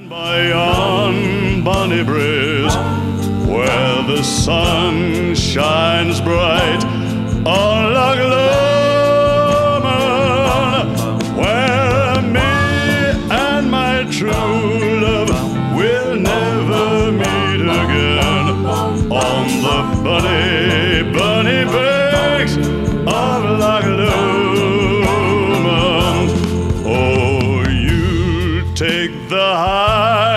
By yon bonny breeze, where the sun shines bright, on Loch Lomond, where me and my true love will never meet again, on the bonny, bonny banks of Loch Lomond. Oh, you take the high